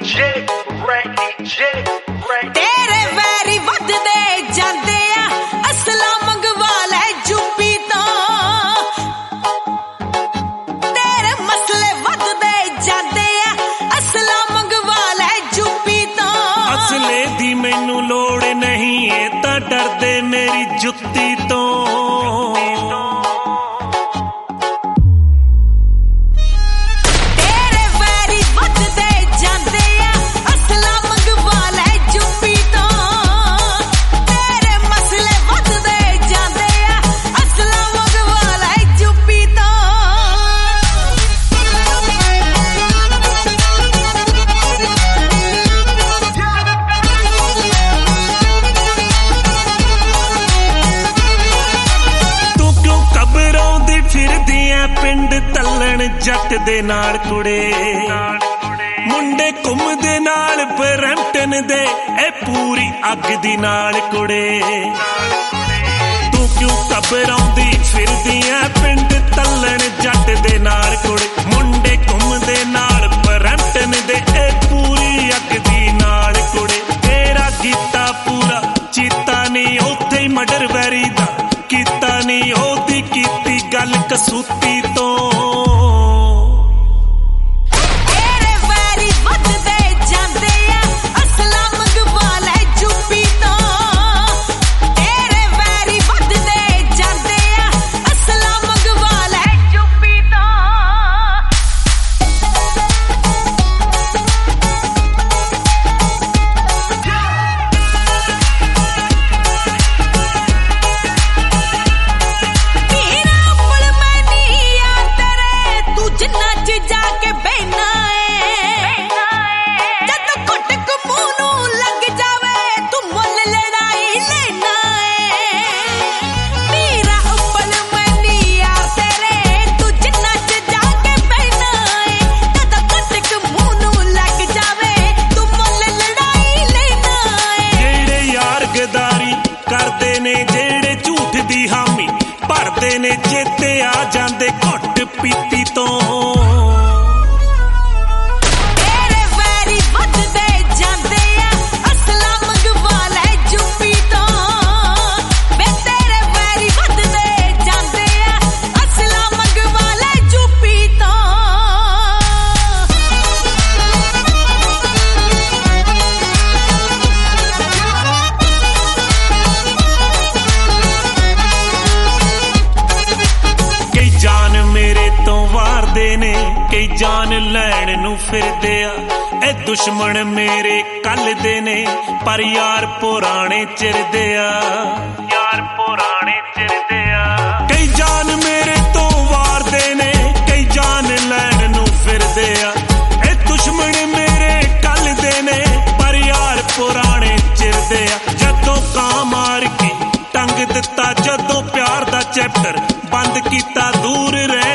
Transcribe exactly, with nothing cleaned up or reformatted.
तेरे वैरी वधदे जांदे आ असला मंगवा लै यूपी तो तेरे मसले वधदे जांदे आ असला मंगवा लै यूपी तो असले दी मैनू लोड़ नहीं ए तां डरदे मेरी जुत्ती तो पिंड तलन जट दे नाल कुड़े मुंडे घुमदे नाल ब्रैम्पटन दे ए पूरी अग दी नाल कुड़े तू क्यों घबराउंदी फिरदी ऐ पिंड तलन जट दे नाल कुड़े मुंडे घुमदे नाल ब्रैम्पटन दे ए पूरी अग दी नाल कुड़े तेरा कीता पूरा चीता नहीं उत्थे ही मर्डर वैरी दा कीता नहीं ओदी कीती गल कसूती तो तेरे वैरी वधदे जांदे आ असला मंगवा लै यूपी तो तेरे वैरी वधदे जांदे आ असला मंगवा लै यूपी तो जाके बहना है जद घुट मुंह नू लग जावे तू मुल लड़ाई लेना है मेरा उबल मनी यार तेरे तू जिन्ना च जाके बहना है जद घुट मुंह नू लग जावे तू मुल लड़ाई लेना है जेड़े यार गदारी करदे ने जेड़े झूठ दी हामी भरदे ने चेते आ जांदे घुट पीती तो ने कई जान लैण नू फिरदे आ ए दुश्मन मेरे कल दे ने पर यार पुराने चिरदे आ यार पुराने चिरदे आ कई जान मेरे तो वार दे ने कई जान लैण नू फिरदे आ ए दुश्मन मेरे कल दे ने पर यार पुराने चिरदे आ जदों कां मार के टंग दिता जदों प्यार दा चैप्टर बंद कीता दूर रह